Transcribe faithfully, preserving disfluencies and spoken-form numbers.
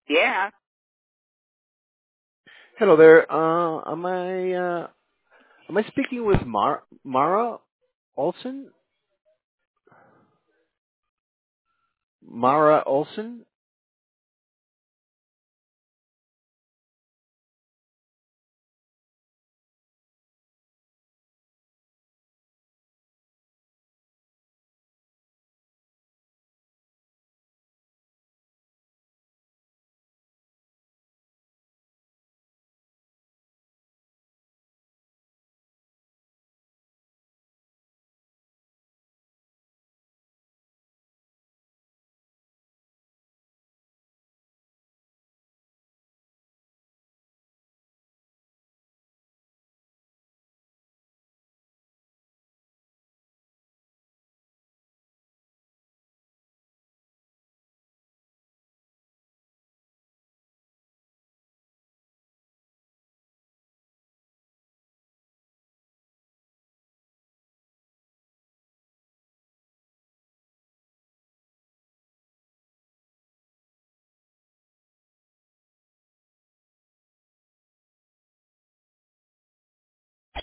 Yeah. Hello there. Uh, am I uh, am I speaking with Mar- Mara Olson? Mara Olson?